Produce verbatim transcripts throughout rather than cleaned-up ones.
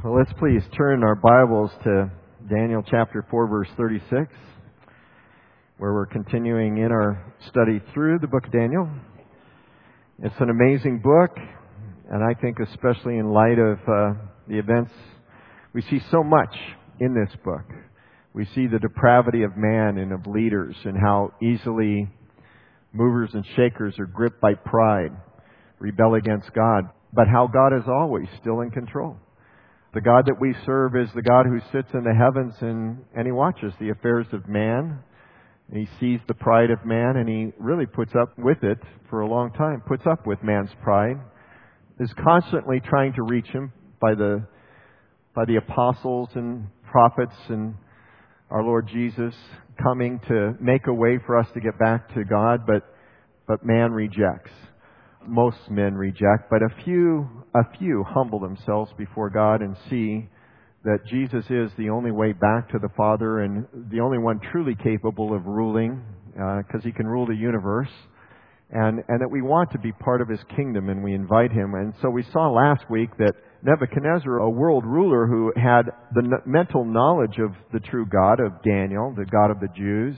Well, let's please turn our Bibles to Daniel chapter four, verse thirty-six, where we're continuing in our study through the book of Daniel. It's an amazing book, and I think especially in light of uh, the events, we see so much in this book. We see the depravity of man and of leaders, and how easily movers and shakers are gripped by pride, rebel against God, but how God is always still in control. The God that we serve is the God who sits in the heavens and, and He watches the affairs of man. He sees the pride of man, and He really puts up with it for a long time, puts up with man's pride, is constantly trying to reach him by the, by the apostles and prophets and our Lord Jesus coming to make a way for us to get back to God, but, but man rejects. Most men reject, but a few, a few humble themselves before God and see that Jesus is the only way back to the Father and the only one truly capable of ruling, because uh, He can rule the universe, and, and that we want to be part of His kingdom, and we invite Him. And so we saw last week that Nebuchadnezzar, a world ruler who had the n- mental knowledge of the true God of Daniel, the God of the Jews,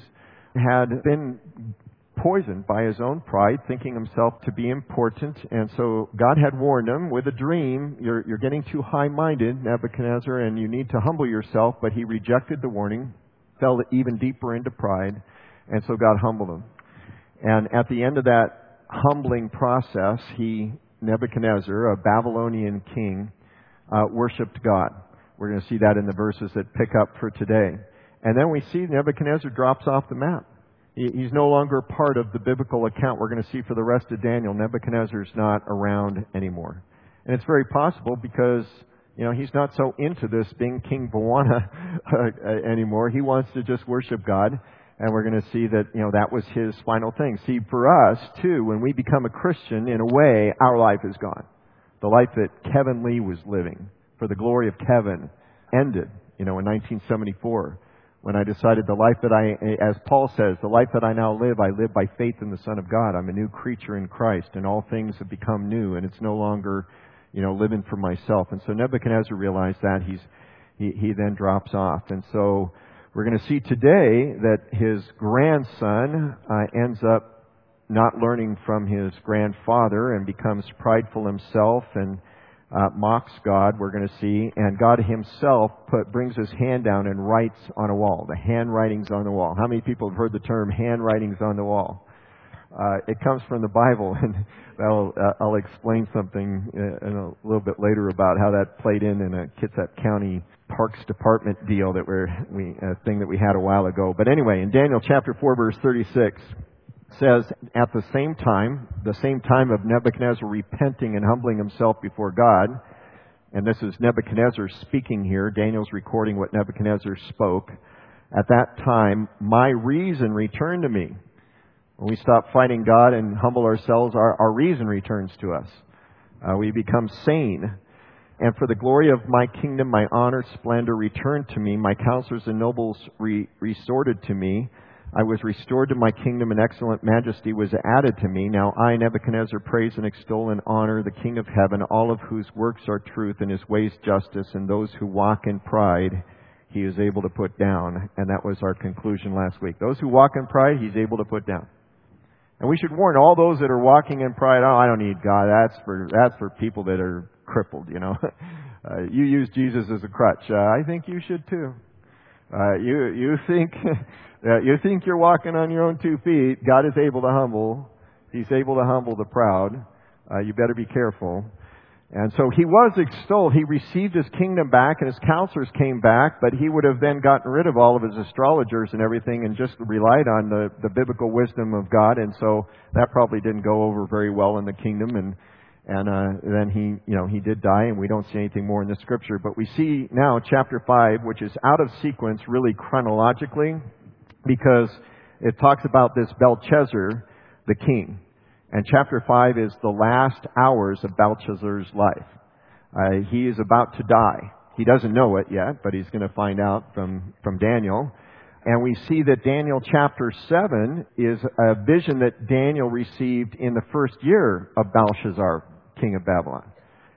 had been poisoned by his own pride, thinking himself to be important. And so God had warned him with a dream, you're, you're getting too high-minded, Nebuchadnezzar, and you need to humble yourself. But he rejected the warning, fell even deeper into pride, and so God humbled him. And at the end of that humbling process, he, Nebuchadnezzar, a Babylonian king, uh, worshipped God. We're going to see that in the verses that pick up for today. And then we see Nebuchadnezzar drops off the map. He's no longer part of the biblical account. We're going to see for the rest of Daniel, Nebuchadnezzar's not around anymore. And it's very possible because, you know, he's not so into this being King Bwana uh, anymore. He wants to just worship God. And we're going to see that, you know, that was his final thing. See, for us, too, when we become a Christian, in a way, our life is gone. The life that Kevin Lee was living for the glory of Kevin ended, you know, in nineteen seventy-four. When I decided the life that I, as Paul says, the life that I now live, I live by faith in the Son of God. I'm a new creature in Christ, and all things have become new, and it's no longer, you know, living for myself. And so Nebuchadnezzar realized that. He's, he, he then drops off. And so we're going to see today that his grandson uh, ends up not learning from his grandfather and becomes prideful himself and Uh, mocks God, we're going to see, and God Himself put, brings His hand down and writes on a wall. The handwritings on the wall. How many people have heard the term handwritings on the wall? Uh, it comes from the Bible, and I'll, uh, I'll explain something uh, in a little bit later about how that played in in a Kitsap County Parks Department deal that we're, we a thing that we had a while ago. But anyway, in Daniel chapter four, verse thirty-six. Says, at the same time, the same time of Nebuchadnezzar repenting and humbling himself before God, and this is Nebuchadnezzar speaking here, Daniel's recording what Nebuchadnezzar spoke, at that time, my reason returned to me. When we stop fighting God and humble ourselves, our, our reason returns to us. Uh, we become sane. And for the glory of my kingdom, my honor, splendor returned to me. My counselors and nobles re- resorted to me. I was restored to my kingdom, and excellent majesty was added to me. Now I, Nebuchadnezzar, praise and extol and honor the King of heaven, all of whose works are truth and His ways justice, and those who walk in pride He is able to put down. And that was our conclusion last week. Those who walk in pride, He's able to put down. And we should warn all those that are walking in pride, oh, I don't need God. That's for, that's for people that are crippled, you know. uh, you use Jesus as a crutch. Uh, I think you should too. Uh, you, you think, uh, you think you're walking on your own two feet. God is able to humble. He's able to humble the proud. Uh, you better be careful. And so he was extolled. He received his kingdom back, and his counselors came back, but he would have then gotten rid of all of his astrologers and everything and just relied on the, the biblical wisdom of God. And so that probably didn't go over very well in the kingdom. And And uh, then he, you know, he did die, and we don't see anything more in the Scripture. But we see now chapter five, which is out of sequence really chronologically, because it talks about this Belshazzar, the king. And chapter five is the last hours of Belshazzar's life. Uh, he is about to die. He doesn't know it yet, but he's going to find out from, from Daniel. And we see that Daniel chapter seven is a vision that Daniel received in the first year of Belshazzar, king of Babylon.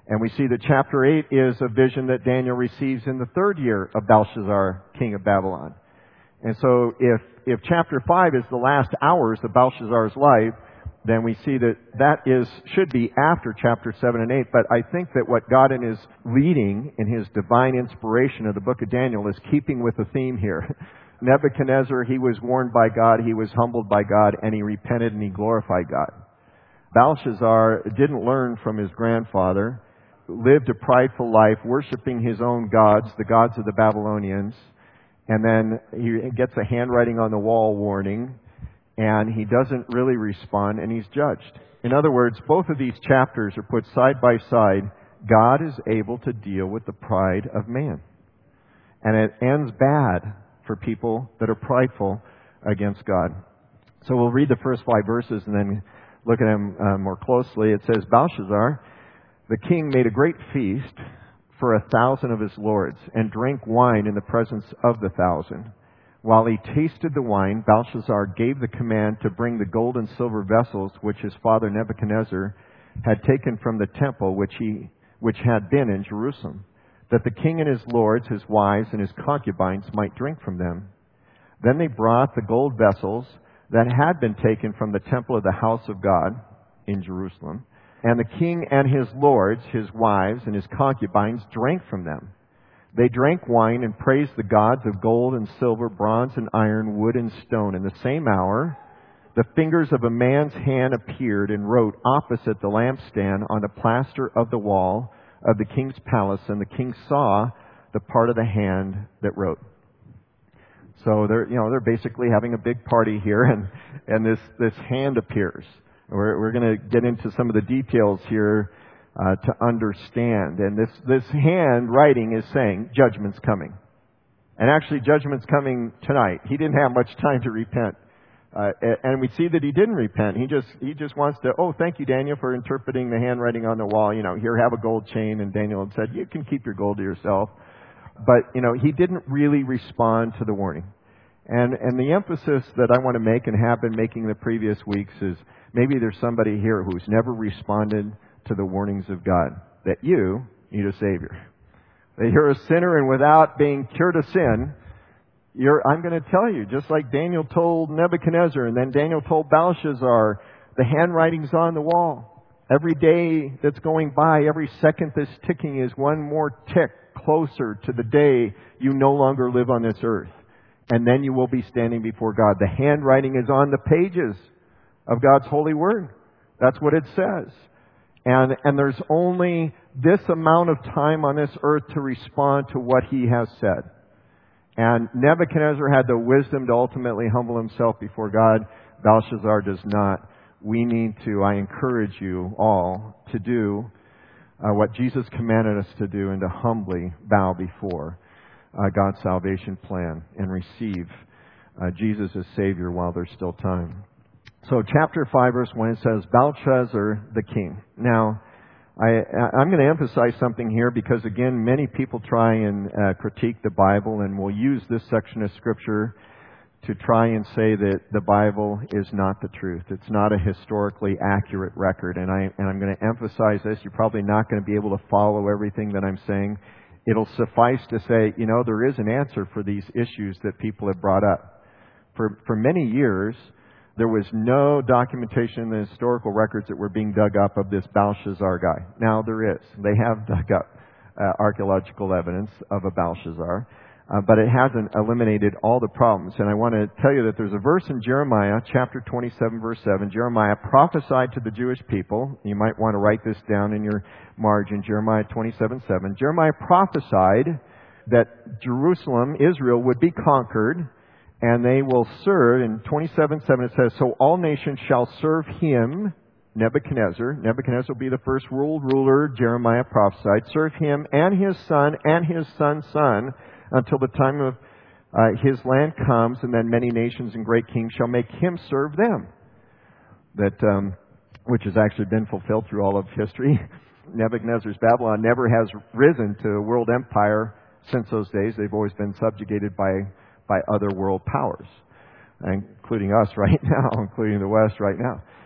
And we see that chapter eight is a vision that Daniel receives in the third year of Belshazzar, king of Babylon. And so if, if chapter five is the last hours of Belshazzar's life, then we see that that is, should be after chapter seven and eight. But I think that what God in His leading, in His divine inspiration of the book of Daniel, is keeping with the theme here. Nebuchadnezzar, he was warned by God, he was humbled by God, and he repented and he glorified God. Belshazzar didn't learn from his grandfather, lived a prideful life, worshiping his own gods, the gods of the Babylonians, and then he gets a handwriting on the wall warning, and he doesn't really respond, and he's judged. In other words, both of these chapters are put side by side. God is able to deal with the pride of man. And it ends bad for people that are prideful against God. So we'll read the first five verses and then look at them uh, more closely. It says, Belshazzar, the king, made a great feast for a thousand of his lords and drank wine in the presence of the thousand. While he tasted the wine, Belshazzar gave the command to bring the gold and silver vessels which his father Nebuchadnezzar had taken from the temple which he which had been in Jerusalem, that the king and his lords, his wives, and his concubines might drink from them. Then they brought the gold vessels that had been taken from the temple of the house of God in Jerusalem, and the king and his lords, his wives, and his concubines drank from them. They drank wine and praised the gods of gold and silver, bronze and iron, wood and stone. In the same hour, the fingers of a man's hand appeared and wrote opposite the lampstand on the plaster of the wall of the king's palace, and the king saw the part of the hand that wrote. So they're, you know, they're basically having a big party here, and, and this, this hand appears. We're, we're going to get into some of the details here uh, to understand. And this, this hand writing is saying, judgment's coming. And actually, judgment's coming tonight. He didn't have much time to repent. Uh, and we see that he didn't repent. He just, he just wants to, oh, thank you, Daniel, for interpreting the handwriting on the wall. You know, here, have a gold chain. And Daniel had said, you can keep your gold to yourself. But, you know, he didn't really respond to the warning. And, and the emphasis that I want to make and have been making the previous weeks is maybe there's somebody here who's never responded to the warnings of God, that you need a Savior. That you're a sinner, and without being cured of sin, You're, I'm going to tell you, just like Daniel told Nebuchadnezzar, and then Daniel told Belshazzar, the handwriting's on the wall. Every day that's going by, every second that's ticking is one more tick closer to the day you no longer live on this earth. And then you will be standing before God. The handwriting is on the pages of God's holy word. That's what it says. And, and there's only this amount of time on this earth to respond to what He has said. And Nebuchadnezzar had the wisdom to ultimately humble himself before God. Belshazzar does not. We need to, I encourage you all to do uh, what Jesus commanded us to do, and to humbly bow before uh, God's salvation plan and receive uh, Jesus as Savior while there's still time. So chapter five, verse one, it says, Belshazzar the king. Now, I, I'm going to emphasize something here because, again, many people try and uh, critique the Bible, and will use this section of Scripture to try and say that the Bible is not the truth. It's not a historically accurate record. And, I, and I'm going to emphasize this. You're probably not going to be able to follow everything that I'm saying. It'll suffice to say, you know, there is an answer for these issues that people have brought up. For, for many years, there was no documentation in the historical records that were being dug up of this Belshazzar guy. Now there is. They have dug up uh, archaeological evidence of a Belshazzar, uh, but it hasn't eliminated all the problems. And I want to tell you that there's a verse in Jeremiah, chapter twenty-seven, verse seven. Jeremiah prophesied to the Jewish people. You might want to write this down in your margin, Jeremiah twenty-seven, seven. Jeremiah prophesied that Jerusalem, Israel, would be conquered, and they will serve. In twenty-seven seven it says, so all nations shall serve him, Nebuchadnezzar. Nebuchadnezzar will be the first world ruler, Jeremiah prophesied. Serve him and his son and his son's son until the time of uh, his land comes, and then many nations and great kings shall make him serve them. That, um, which has actually been fulfilled through all of history. Nebuchadnezzar's Babylon never has risen to a world empire since those days. They've always been subjugated by by other world powers, including us right now, including the West right now.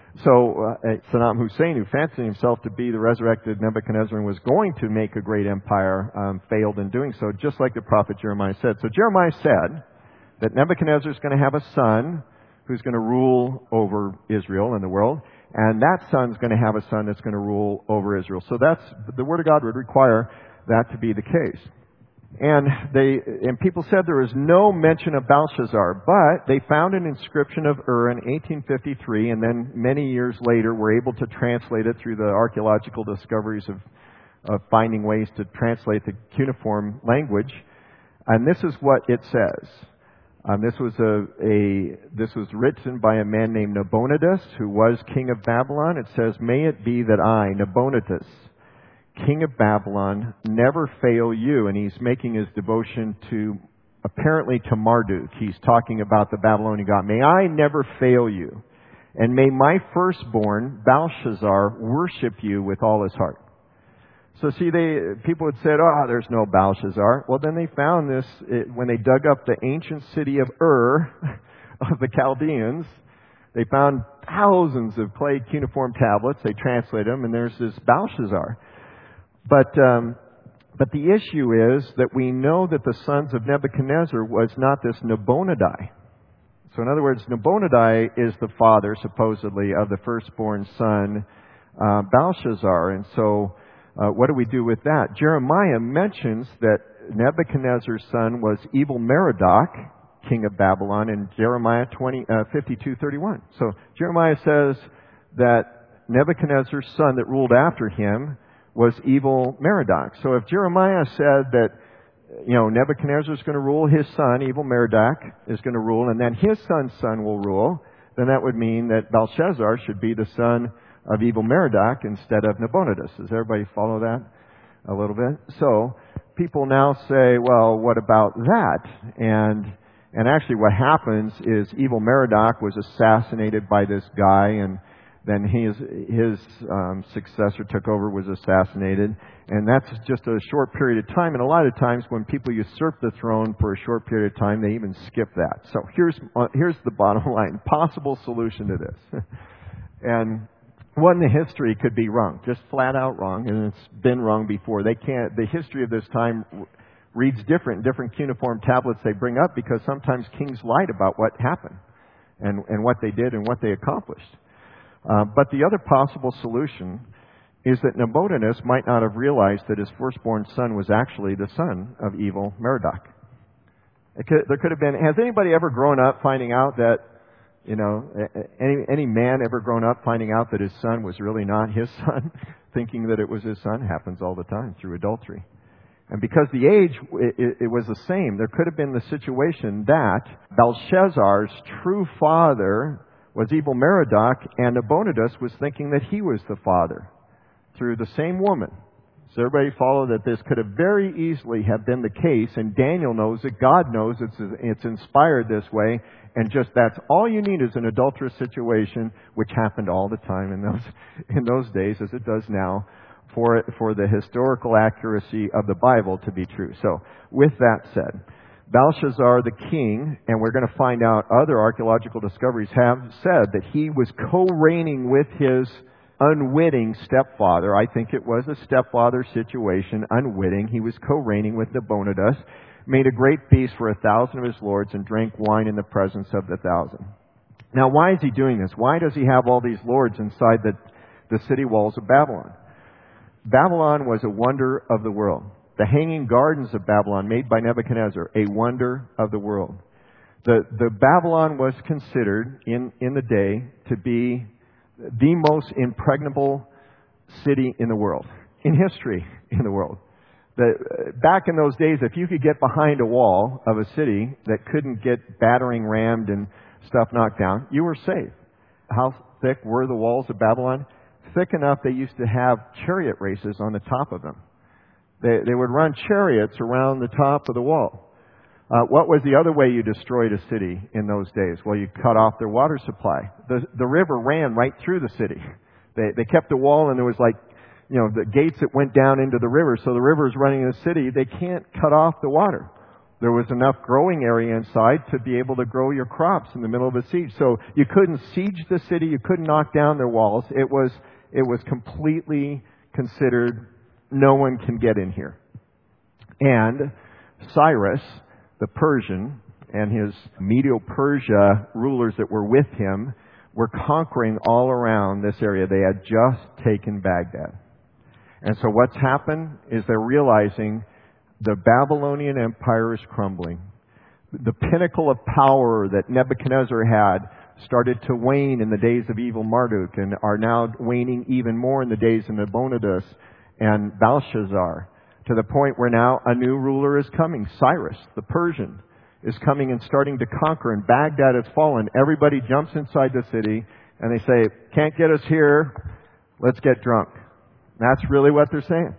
So uh, Saddam Hussein, who fancied himself to be the resurrected Nebuchadnezzar and was going to make a great empire, um, failed in doing so, just like the prophet Jeremiah said. So Jeremiah said that Nebuchadnezzar is going to have a son who's going to rule over Israel and the world, and that son's going to have a son that's going to rule over Israel. So that's, the Word of God would require that to be the case. And they, and people said there was no mention of Belshazzar, but they found an inscription of Ur in eighteen fifty-three, and then many years later were able to translate it through the archaeological discoveries of, of finding ways to translate the cuneiform language. And this is what it says. Um, this was a, a this was written by a man named Nabonidus, who was king of Babylon. It says, "May it be that I, Nabonidus, king of Babylon, never fail you." And he's making his devotion to, apparently to Marduk. He's talking about the Babylonian god. "May I never fail you, and may my firstborn, Belshazzar, worship you with all his heart." So see, they people had said, "Oh, there's no Belshazzar." Well, then they found this, it, when they dug up the ancient city of Ur, of the Chaldeans, they found thousands of clay cuneiform tablets. They translated them, and there's this Belshazzar. But um, but the issue is that we know that the sons of Nebuchadnezzar was not this Nabonidus. So in other words, Nabonidus is the father, supposedly, of the firstborn son, uh, Belshazzar. And so uh, what do we do with that? Jeremiah mentions that Nebuchadnezzar's son was evil Merodach, king of Babylon, in Jeremiah twenty, uh, fifty-two thirty-one. So Jeremiah says that Nebuchadnezzar's son that ruled after him was evil Merodach. So if Jeremiah said that, you know, Nebuchadnezzar is going to rule, his son, evil Merodach, is going to rule, and then his son's son will rule, then that would mean that Belshazzar should be the son of evil Merodach instead of Nabonidus. Does everybody follow that a little bit? So people now say, well, what about that? And and actually what happens is evil Merodach was assassinated by this guy, and then his his um, successor took over, was assassinated, and that's just a short period of time. And a lot of times when people usurp the throne for a short period of time, they even skip that. So here's uh, here's the bottom line: possible solution to this. And one, the history could be wrong, just flat out wrong, and it's been wrong before. They can't. The history of this time reads different. Different cuneiform tablets they bring up, because sometimes kings lied about what happened and and what they did and what they accomplished. Uh, but the other possible solution is that Nabonidus might not have realized that his firstborn son was actually the son of evil Merodach. It could, there could have been. Has anybody ever grown up finding out that, you know, any any man ever grown up finding out that his son was really not his son, thinking that it was his son? Happens all the time through adultery. And because the age, it, it, it was the same, there could have been the situation that Belshazzar's true father was evil Merodach, and Nabonidus was thinking that he was the father through the same woman. So everybody follow that this could have very easily have been the case, and Daniel knows it, God knows it's it's inspired this way, and just that's all you need is an adulterous situation, which happened all the time in those in those days, as it does now, for for the historical accuracy of the Bible to be true. So with that said, Belshazzar the king, and we're going to find out other archaeological discoveries have said that he was co-reigning with his unwitting stepfather. I think it was a stepfather situation, unwitting. He was co-reigning with Nabonidus, made a great feast for a thousand of his lords, and drank wine in the presence of the thousand. Now, why is he doing this? Why does he have all these lords inside the, the city walls of Babylon? Babylon was a wonder of the world. The Hanging Gardens of Babylon, made by Nebuchadnezzar, a wonder of the world. The, the Babylon was considered in, in the day to be the most impregnable city in the world, in history in the world. The, back in those days, if you could get behind a wall of a city that couldn't get battering rammed and stuff knocked down, you were safe. How thick were the walls of Babylon? Thick enough they used to have chariot races on the top of them. They, they would run chariots around the top of the wall. Uh, what was the other way you destroyed a city in those days? Well, you cut off their water supply. The, the river ran right through the city. They, they kept the wall, and there was like, you know, the gates that went down into the river. So the river is running in the city. They can't cut off the water. there was enough growing area inside to be able to grow your crops in the middle of a siege. So you couldn't siege the city. You couldn't knock down their walls. It was, it was completely considered no one can get in here. And Cyrus, the Persian, and his Medo-Persia rulers that were with him were conquering all around this area. They had just taken Baghdad. And so what's happened is they're realizing the Babylonian Empire is crumbling. The pinnacle of power that Nebuchadnezzar had started to wane in the days of evil Marduk and are now waning even more in the days of Nabonidus and Belshazzar, to the point where now a new ruler is coming. Cyrus, the Persian, is coming and starting to conquer, and Baghdad has fallen. Everybody jumps inside the city and they say, can't get us here, let's get drunk. That's really what they're saying.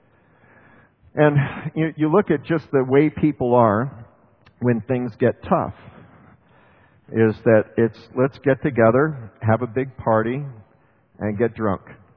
And you, you look at just the way people are when things get tough, is that it's let's get together, have a big party, and get drunk.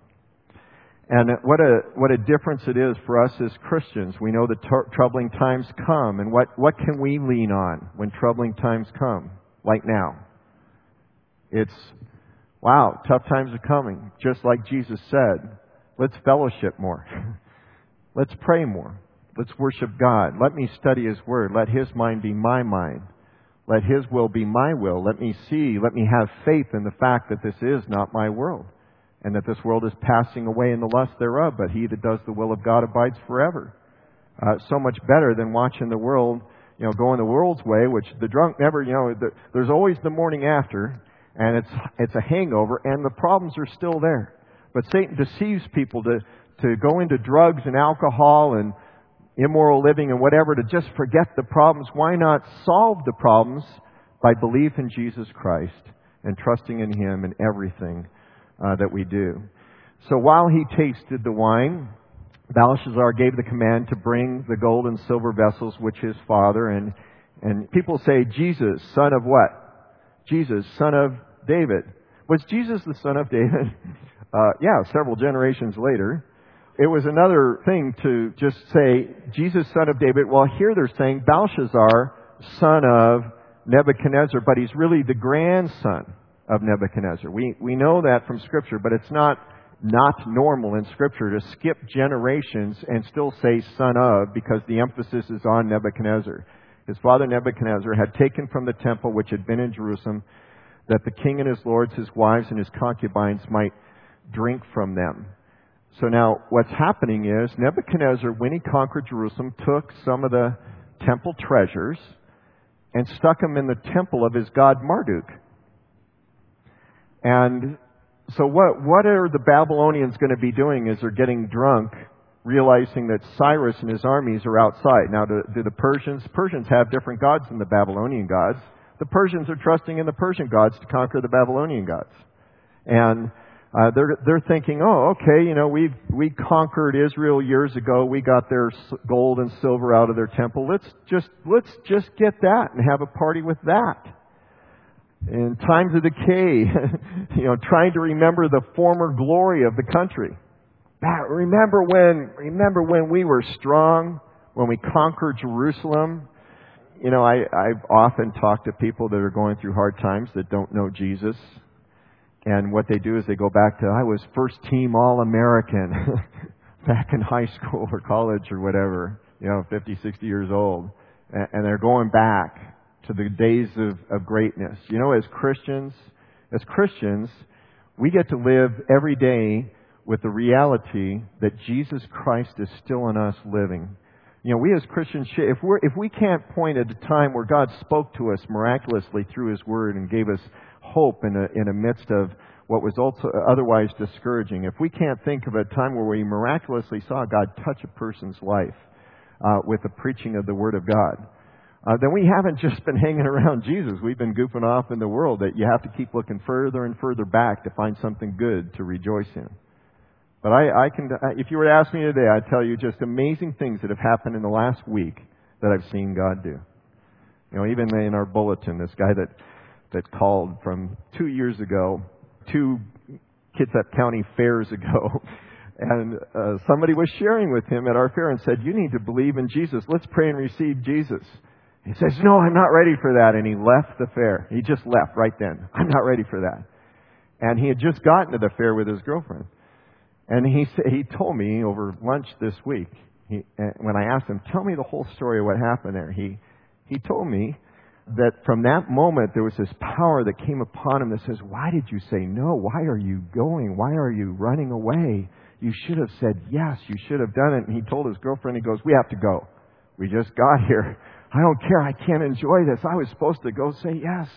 And what a what a difference it is for us as Christians. We know that tr- troubling times come, and what, what can we lean on when troubling times come, like now? It's, wow, tough times are coming. Just like Jesus said, let's fellowship more. Let's pray more. Let's worship God. Let me study His Word. Let His mind be my mind. Let His will be my will. Let me see, let me have faith in the fact that this is not my world, and that this world is passing away in the lust thereof, but he that does the will of God abides forever. Uh, so much better than watching the world, you know, going the world's way, which the drunk never, you know, the, there's always the morning after, and it's it's a hangover, and the problems are still there. But Satan deceives people to, to go into drugs and alcohol and immoral living and whatever, to just forget the problems. Why not solve the problems by belief in Jesus Christ and trusting in Him in everything Uh, that we do. So while he tasted the wine, Belshazzar gave the command to bring the gold and silver vessels which his father, and and people say, Jesus, son of what? Jesus, son of David. Was Jesus the son of David? Uh, yeah, several generations later. It was another thing to just say, Jesus, son of David. Well, here they're saying Belshazzar, son of Nebuchadnezzar, but he's really the grandson of Nebuchadnezzar. We we know that from Scripture, but it's not not normal in Scripture to skip generations and still say son of, because the emphasis is on Nebuchadnezzar. His father Nebuchadnezzar had taken from the temple which had been in Jerusalem, that the king and his lords, his wives, and his concubines might drink from them. So now what's happening is Nebuchadnezzar, when he conquered Jerusalem, took some of the temple treasures and stuck them in the temple of his god Marduk. And so what what are the Babylonians going to be doing as they're getting drunk, realizing that Cyrus and his armies are outside? Now, do, do the Persians, Persians have different gods than the Babylonian gods. The Persians are trusting in the Persian gods to conquer the Babylonian gods. And uh, they're they're thinking, oh, okay, you know, we we conquered Israel years ago. We got their gold and silver out of their temple. Let's just let's just get that and have a party with that. In times of decay, you know, trying to remember the former glory of the country. Remember when, remember when we were strong, when we conquered Jerusalem. You know, I, I've often talked to people that are going through hard times that don't know Jesus. And what they do is they go back to, I was first team All-American back in high school or college or whatever, you know, fifty, sixty years old. And they're going back to the days of, of greatness. You know, as Christians, as Christians, we get to live every day with the reality that Jesus Christ is still in us living. You know, we as Christians, if we're, if we can't point at a time where God spoke to us miraculously through His Word and gave us hope in a, in a midst of what was also otherwise discouraging, if we can't think of a time where we miraculously saw God touch a person's life uh, with the preaching of the Word of God, Uh, then we haven't just been hanging around Jesus. We've been goofing off in the world, that you have to keep looking further and further back to find something good to rejoice in. But I, I can, if you were to ask me today, I'd tell you just amazing things that have happened in the last week that I've seen God do. You know, even in our bulletin, this guy that, that called from two years ago, two Kitsap County fairs ago, and uh, somebody was sharing with him at our fair and said, you need to believe in Jesus. Let's pray and receive Jesus. He says, no, I'm not ready for that. And he left the fair. He just left right then. I'm not ready for that. And he had just gotten to the fair with his girlfriend. And he he told me over lunch this week, he, when I asked him, tell me the whole story of what happened there, he he told me that from that moment there was this power that came upon him that says, why did you say no? Why are you going? Why are you running away? You should have said yes. You should have done it. And he told his girlfriend, he goes, we have to go. We just got here. I don't care. I can't enjoy this. I was supposed to go say yes.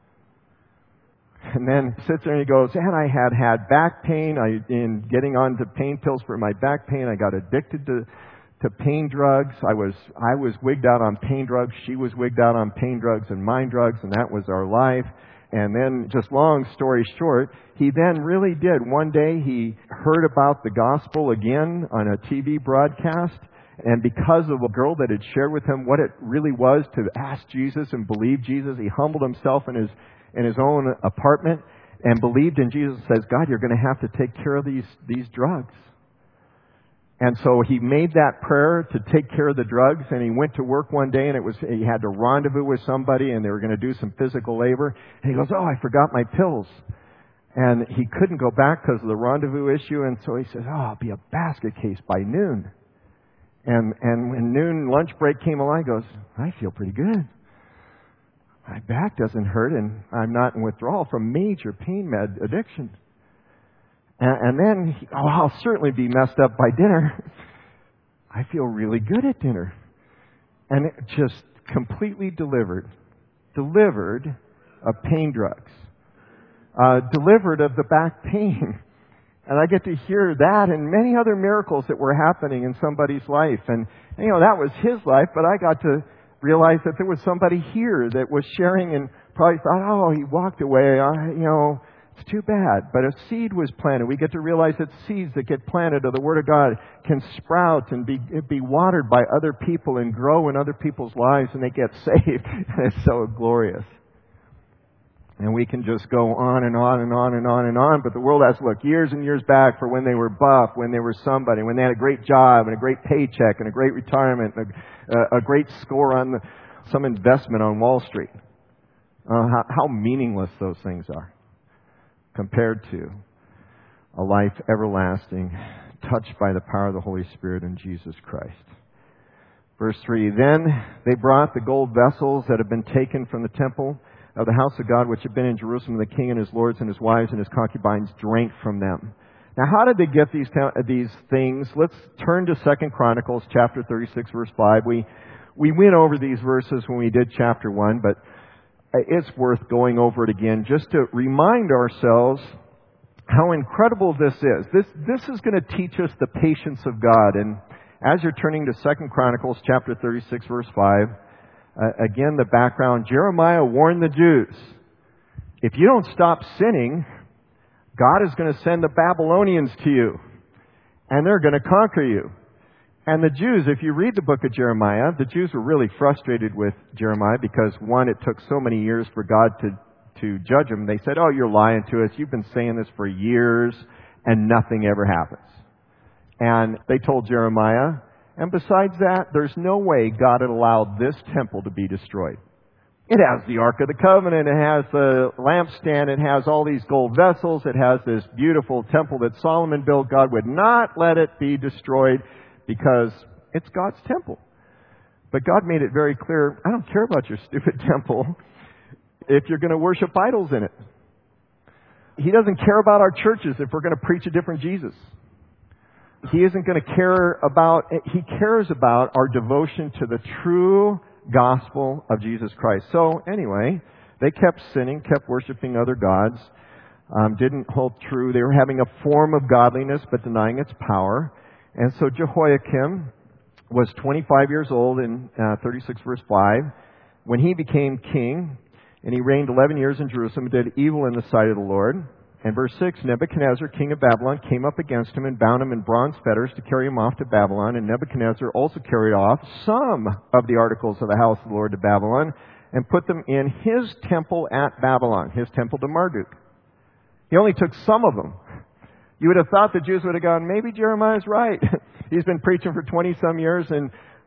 And then he sits there and he goes, and I had had back pain. I, in getting on to pain pills for my back pain, I got addicted to, to pain drugs. I was, I was wigged out on pain drugs. She was wigged out on pain drugs and mind drugs, and that was our life. And then, just long story short, he then really did. One day he heard about the gospel again on a T V broadcast. And because of a girl that had shared with him what it really was to ask Jesus and believe Jesus, he humbled himself in his in his own apartment and believed in Jesus. Says, God, you're going to have to take care of these these drugs. And so he made that prayer to take care of the drugs, and he went to work one day, and it was he had to rendezvous with somebody, and they were going to do some physical labor. And he goes, oh, I forgot my pills. And he couldn't go back because of the rendezvous issue, and so he says, oh, I'll be a basket case by noon. And and when noon lunch break came along, he goes, I feel pretty good. My back doesn't hurt, and I'm not in withdrawal from major pain med addiction. And, and then, he, oh, I'll certainly be messed up by dinner. I feel really good at dinner. And it just completely delivered. Delivered of pain drugs. Uh, delivered of the back pain. And I get to hear that and many other miracles that were happening in somebody's life. And, and, you know, that was his life, but I got to realize that there was somebody here that was sharing and probably thought, oh, he walked away. I, you know, it's too bad. But a seed was planted. We get to realize that seeds that get planted of the Word of God can sprout and be, be watered by other people and grow in other people's lives, and they get saved. It's so glorious. And we can just go on and on and on and on and on. But the world has to look years and years back for when they were buff, when they were somebody, when they had a great job and a great paycheck and a great retirement, and a, a great score on the, some investment on Wall Street. Uh, how, how meaningless those things are compared to a life everlasting, touched by the power of the Holy Spirit in Jesus Christ. Verse three, then they brought the gold vessels that had been taken from the temple of the house of God, which had been in Jerusalem. The king and his lords and his wives and his concubines drank from them. Now, how did they get these these things? Let's turn to Second Chronicles chapter thirty-six, verse five. We we went over these verses when we did chapter one, but it's worth going over it again just to remind ourselves how incredible this is. This this is going to teach us the patience of God. And as you're turning to Second Chronicles chapter thirty-six, verse five. Uh, again, the background, Jeremiah warned the Jews, if you don't stop sinning, God is going to send the Babylonians to you, and they're going to conquer you. And the Jews, if you read the book of Jeremiah, the Jews were really frustrated with Jeremiah because, one, it took so many years for God to, to judge them. They said, oh, you're lying to us. You've been saying this for years, and nothing ever happens. And they told Jeremiah, and besides that, there's no way God had allowed this temple to be destroyed. It has the Ark of the Covenant. It has the lampstand. It has all these gold vessels. It has this beautiful temple that Solomon built. God would not let it be destroyed because it's God's temple. But God made it very clear, I don't care about your stupid temple if you're going to worship idols in it. He doesn't care about our churches if we're going to preach a different Jesus. He isn't going to care about, He cares about our devotion to the true gospel of Jesus Christ. So anyway, they kept sinning, kept worshiping other gods, um, didn't hold true. They were having a form of godliness but denying its power. And so Jehoiakim was twenty-five years old in uh, thirty-six verse five when he became king, and he reigned eleven years in Jerusalem and did evil in the sight of the Lord. And verse six, Nebuchadnezzar, king of Babylon, came up against him and bound him in bronze fetters to carry him off to Babylon. And Nebuchadnezzar also carried off some of the articles of the house of the Lord to Babylon and put them in his temple at Babylon, his temple to Marduk. He only took some of them. You would have thought the Jews would have gone, maybe Jeremiah's right. He's been preaching for twenty-some years, and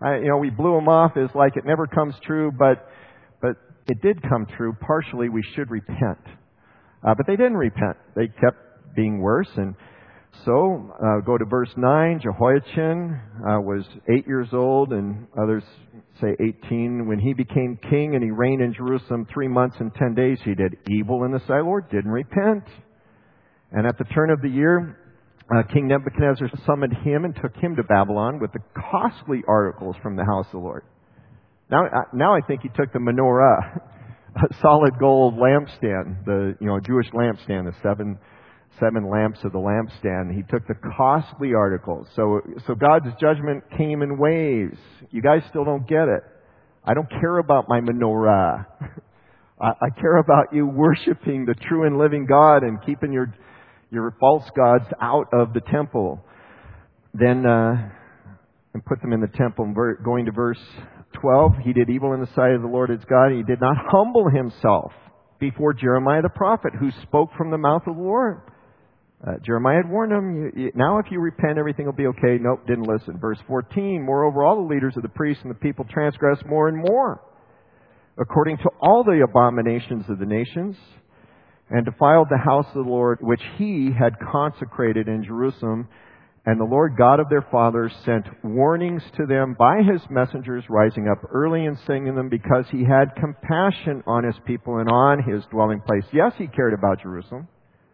I, you know, we blew them off as like it never comes true, but but it did come true. Partially, we should repent. Uh, but they didn't repent. They kept being worse. And so, uh, go to verse nine. Jehoiachin uh, was eight years old, and others say eighteen. When he became king and he reigned in Jerusalem three months and ten days, he did evil in the sight of the Lord, didn't repent. And at the turn of the year, Uh, King Nebuchadnezzar summoned him and took him to Babylon with the costly articles from the house of the Lord. Now, uh, now I think he took the menorah, a solid gold lampstand, the you know Jewish lampstand, the seven seven lamps of the lampstand. He took the costly articles. So, so God's judgment came in waves. You guys still don't get it. I don't care about my menorah. I, I care about you worshiping the true and living God and keeping your your false gods out of the temple. Then, uh, and put them in the temple. And ver- going to verse twelve, he did evil in the sight of the Lord his God. He did not humble himself before Jeremiah the prophet, who spoke from the mouth of the Lord. Uh, Jeremiah had warned him, you, you, now if you repent, everything will be okay. Nope, didn't listen. Verse fourteen, moreover, all the leaders of the priests and the people transgressed more and more, according to all the abominations of the nations, and defiled the house of the Lord, which he had consecrated in Jerusalem. And the Lord God of their fathers sent warnings to them by his messengers, rising up early and singing them, because he had compassion on his people and on his dwelling place. Yes, he cared about Jerusalem.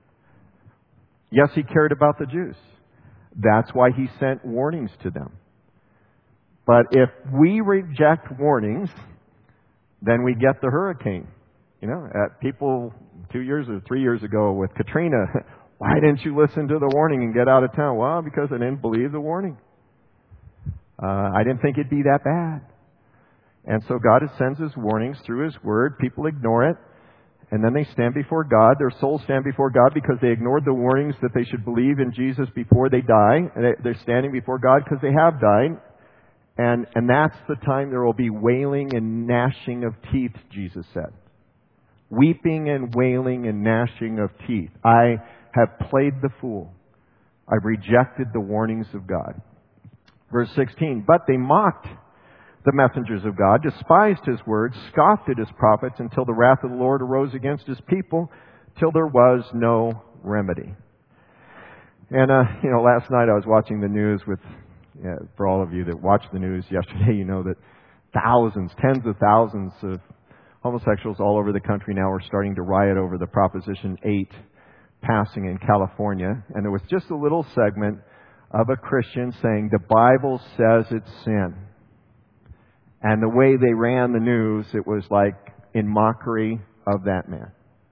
Yes, he cared about the Jews. That's why he sent warnings to them. But if we reject warnings, then we get the hurricane. You know, at people two years or three years ago with Katrina, why didn't you listen to the warning and get out of town? Well, because I didn't believe the warning. Uh, I didn't think it'd be that bad. And so God sends his warnings through his word. People ignore it. And then they stand before God. Their souls stand before God because they ignored the warnings that they should believe in Jesus before they die. And they're standing before God because they have died. And, and that's the time there will be wailing and gnashing of teeth, Jesus said. Weeping and wailing and gnashing of teeth. I have played the fool. I've rejected the warnings of God. Verse sixteen, but they mocked the messengers of God, despised his words, scoffed at his prophets, until the wrath of the Lord arose against his people, till there was no remedy. And, uh, you know, last night I was watching the news with, yeah, for all of you that watched the news yesterday, you know that thousands, tens of thousands of homosexuals all over the country now are starting to riot over the Proposition eight passing in California. And there was just a little segment of a Christian saying, the Bible says it's sin. And the way they ran the news, it was like in mockery of that man.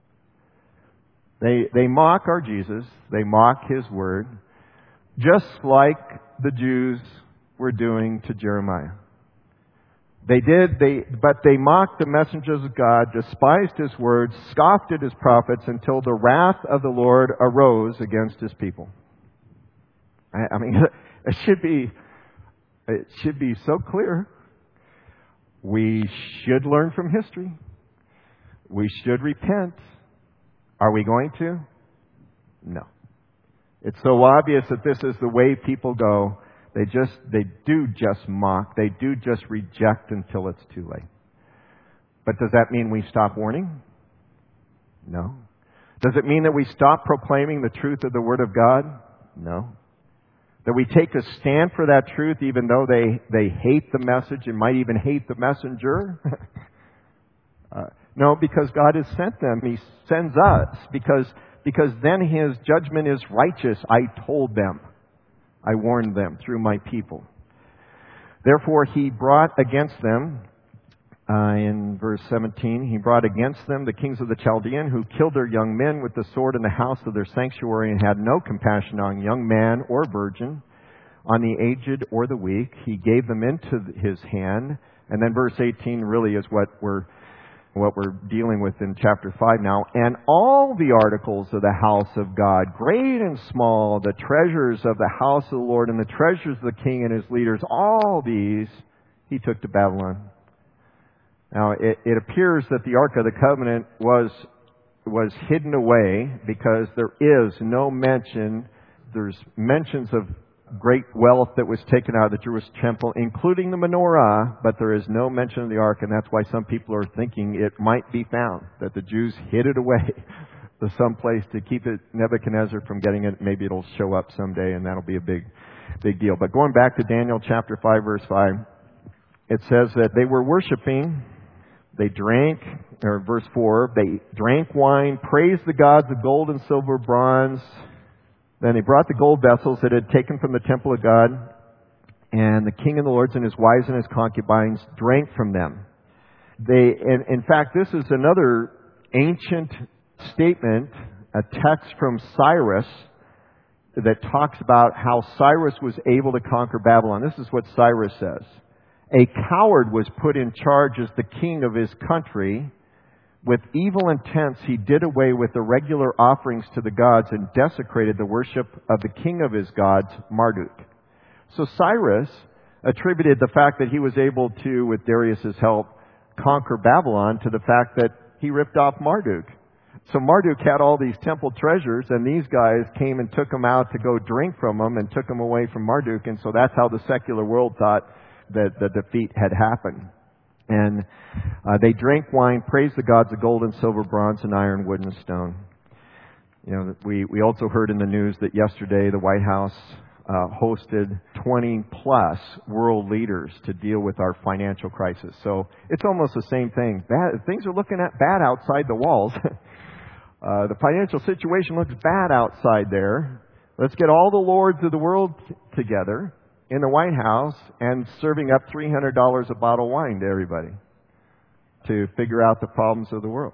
They, they mock our Jesus. They mock his word, just like the Jews were doing to Jeremiah. They did, they, but they mocked the messengers of God, despised his words, scoffed at his prophets, until the wrath of the Lord arose against his people. I, I mean, it should be, it should be so clear. We should learn from history. We should repent. Are we going to? No. It's so obvious that this is the way people go. They just, they do just mock. They do just reject until it's too late. But does that mean we stop warning? No. Does it mean that we stop proclaiming the truth of the Word of God? No. That we take a stand for that truth even though they, they hate the message and might even hate the messenger? uh, no, because God has sent them. He sends us because, because then his judgment is righteous. I told them. I warned them through my people. Therefore, he brought against them, uh, in verse seventeen, he brought against them the kings of the Chaldean, who killed their young men with the sword in the house of their sanctuary, and had no compassion on young man or virgin, on the aged or the weak. He gave them into his hand. And then verse eighteen really is what we're what we're dealing with in chapter five now. And all the articles of the house of God, great and small, the treasures of the house of the Lord and the treasures of the king and his leaders, all these he took to Babylon. Now, it, it appears that the Ark of the Covenant was was hidden away because there is no mention, there's mentions of great wealth that was taken out of the Jewish temple, including the menorah, but there is no mention of the ark, and that's why some people are thinking it might be found, that the Jews hid it away to some place to keep it, Nebuchadnezzar from getting it. Maybe it'll show up someday, and that'll be a big, big deal. But going back to Daniel chapter five, verse five, it says that they were worshiping, they drank, or verse four, they drank wine, praised the gods of gold and silver, bronze. Then they brought the gold vessels that had taken from the temple of God, and the king and the lords and his wives and his concubines drank from them. They, in, in fact, this is another ancient statement, a text from Cyrus that talks about how Cyrus was able to conquer Babylon. This is what Cyrus says. A coward was put in charge as the king of his country. With evil intents, he did away with the regular offerings to the gods and desecrated the worship of the king of his gods, Marduk. So Cyrus attributed the fact that he was able to, with Darius's help, conquer Babylon to the fact that he ripped off Marduk. So Marduk had all these temple treasures, and these guys came and took them out to go drink from them and took them away from Marduk. And so that's how the secular world thought that the defeat had happened. And uh, they drank wine, praised the gods of gold and silver, bronze and iron, wood and stone. You know, we, we also heard in the news that yesterday the White House uh, hosted twenty plus world leaders to deal with our financial crisis. So it's almost the same thing. Bad, things are looking at bad outside the walls. uh, the financial situation looks bad outside there. Let's get all the lords of the world t- together in the White House and serving up three hundred dollars a bottle of wine to everybody to figure out the problems of the world.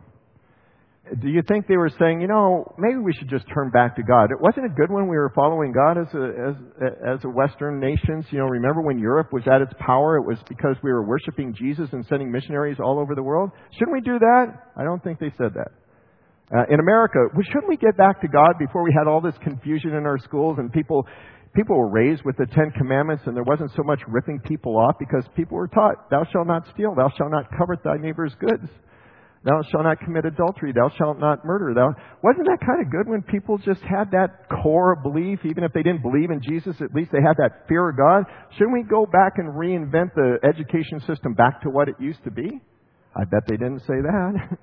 Do you think they were saying, you know, maybe we should just turn back to God? It wasn't it good when we were following God as a, as, as a Western nations? You know, remember when Europe was at its power? It was because we were worshiping Jesus and sending missionaries all over the world. Shouldn't we do that? I don't think they said that. Uh, in America, shouldn't we get back to God before we had all this confusion in our schools and people... People were raised with the Ten Commandments, and there wasn't so much ripping people off because people were taught, thou shalt not steal, thou shalt not covet thy neighbor's goods, thou shalt not commit adultery, thou shalt not murder. Thou... Wasn't that kind of good when people just had that core belief, even if they didn't believe in Jesus, at least they had that fear of God? Shouldn't we go back and reinvent the education system back to what it used to be? I bet they didn't say that.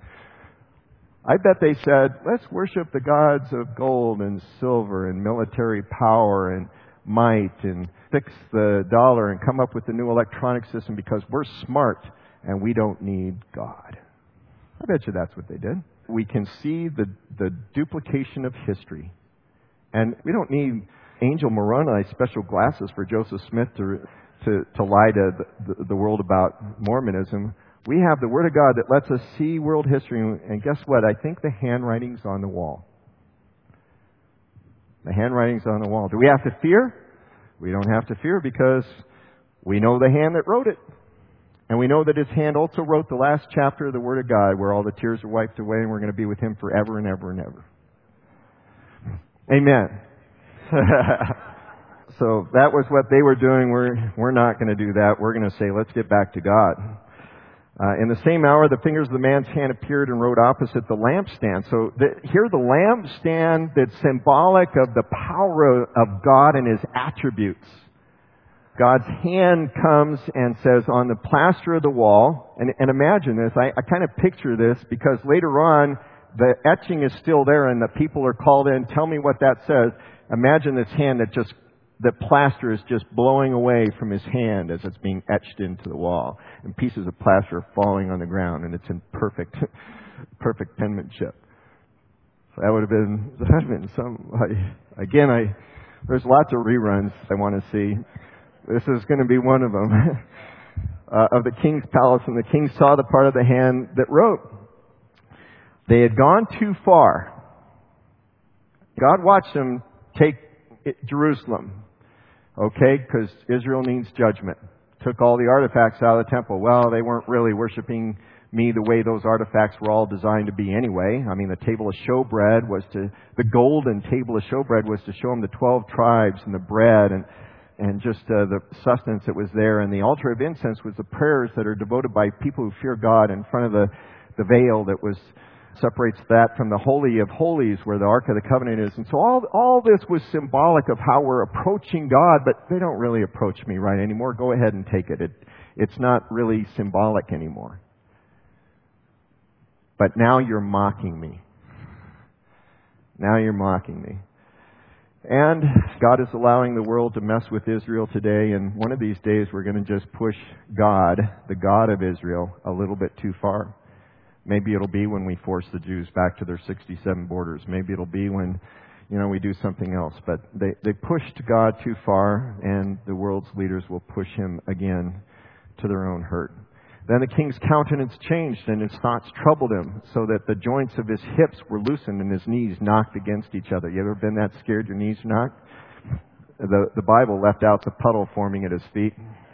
I bet they said, let's worship the gods of gold and silver and military power and might and fix the dollar and come up with the new electronic system because we're smart and we don't need God. I bet you that's what they did. We can see the, the duplication of history. And we don't need Angel Moroni special glasses for Joseph Smith to, to, to lie to the, the world about Mormonism. We have the Word of God that lets us see world history, and guess what? I think the handwriting's on the wall. The handwriting's on the wall. Do we have to fear? We don't have to fear because we know the hand that wrote it. And we know that His hand also wrote the last chapter of the Word of God where all the tears are wiped away and we're going to be with Him forever and ever and ever. Amen. So that was what they were doing. We're, we're not going to do that. We're going to say, let's get back to God. Uh, in the same hour, the fingers of the man's hand appeared and wrote opposite the lampstand. So the, here the lampstand that's symbolic of the power of God and His attributes. God's hand comes and says on the plaster of the wall, and, and imagine this, I, I kind of picture this because later on the etching is still there and the people are called in, tell me what that says. Imagine this hand that just the plaster is just blowing away from his hand as it's being etched into the wall. And pieces of plaster are falling on the ground, and it's in perfect, perfect penmanship. So that would have been, that would have been some, I, again, I, there's lots of reruns I want to see. This is going to be one of them. uh, of the king's palace, and the king saw the part of the hand that wrote. They had gone too far. God watched them take Jerusalem. Okay, because Israel needs judgment. Took all the artifacts out of the temple. Well, they weren't really worshiping me the way those artifacts were all designed to be anyway. I mean, the table of showbread was to, the golden table of showbread was to show them the twelve tribes and the bread and, and just uh, the sustenance that was there. And the altar of incense was the prayers that are devoted by people who fear God in front of the, the veil that was separates that from the Holy of Holies where the Ark of the Covenant is. And so all, all this was symbolic of how we're approaching God, but they don't really approach me right anymore. Go ahead and take it. it it's not really symbolic anymore. But now you're mocking me. Now you're mocking me. And God is allowing the world to mess with Israel today, and one of these days we're going to just push God, the God of Israel, a little bit too far. Maybe it'll be when we force the Jews back to their sixty-seven borders. Maybe it'll be when, you know, we do something else. But they, they pushed God too far, and the world's leaders will push him again to their own hurt. Then the king's countenance changed, and his thoughts troubled him, so that the joints of his hips were loosened and his knees knocked against each other. You ever been that scared your knees knocked? The, the Bible left out the puddle forming at his feet.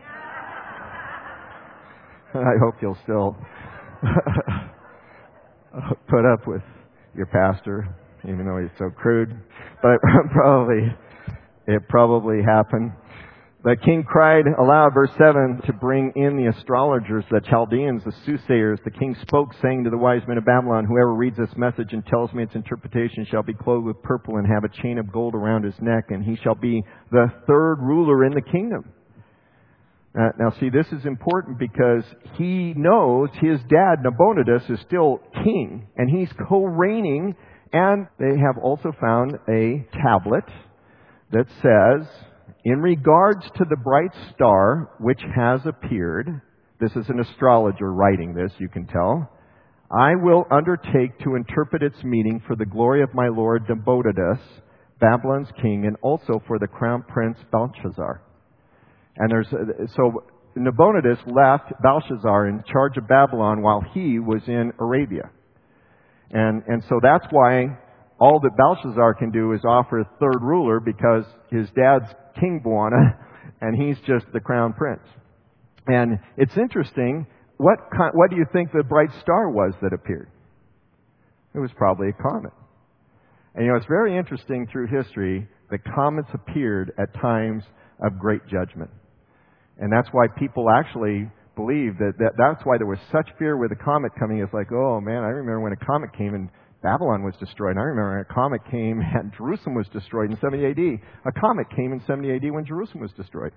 I hope you'll still put up with your pastor, even though he's so crude. But it probably, it probably happened. The king cried aloud, verse seven, to bring in the astrologers, the Chaldeans, the soothsayers. The king spoke, saying to the wise men of Babylon, whoever reads this message and tells me its interpretation shall be clothed with purple and have a chain of gold around his neck, and he shall be the third ruler in the kingdom. Uh, now see, this is important because he knows his dad, Nabonidus, is still king, and he's co-reigning, and they have also found a tablet that says, in regards to the bright star which has appeared, this is an astrologer writing this, you can tell, I will undertake to interpret its meaning for the glory of my lord Nabonidus, Babylon's king, and also for the crown prince Belshazzar. And there's so Nabonidus left Belshazzar in charge of Babylon while he was in Arabia. And and so that's why all that Belshazzar can do is offer a third ruler, because his dad's King Bwana, and he's just the crown prince. And it's interesting, what what do you think the bright star was that appeared? It was probably a comet. And you know, it's very interesting through history that comets appeared at times of great judgment. And that's why people actually believe that, that that's why there was such fear with a comet coming. It's like, oh man, I remember when a comet came and Babylon was destroyed. And I remember when a comet came and Jerusalem was destroyed in seventy A D. A comet came in seventy A D when Jerusalem was destroyed.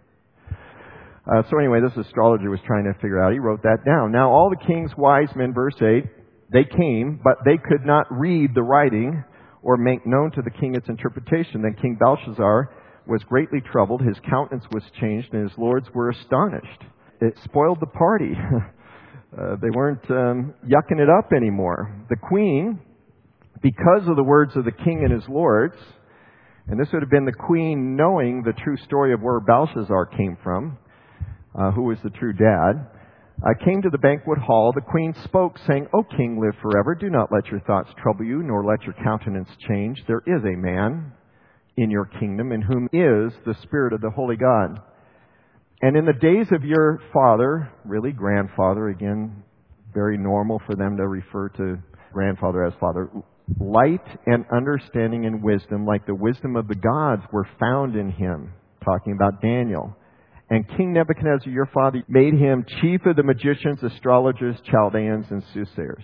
Uh, so anyway, this astrologer was trying to figure out. He wrote that down. Now all the king's wise men, verse eight, they came, but they could not read the writing or make known to the king its interpretation. Then King Belshazzar was greatly troubled. His countenance was changed, and his lords were astonished. It spoiled the party. uh, they weren't um, yucking it up anymore. The queen, because of the words of the king and his lords, and this would have been the queen knowing the true story of where Belshazzar came from, uh, who was the true dad, uh, came to the banquet hall. The queen spoke, saying, O king, live forever. Do not let your thoughts trouble you, nor let your countenance change. There is a man in your kingdom, in whom is the Spirit of the Holy God. And in the days of your father, really grandfather, again, very normal for them to refer to grandfather as father, light and understanding and wisdom, like the wisdom of the gods, were found in him, talking about Daniel. And King Nebuchadnezzar, your father, made him chief of the magicians, astrologers, Chaldeans, and soothsayers.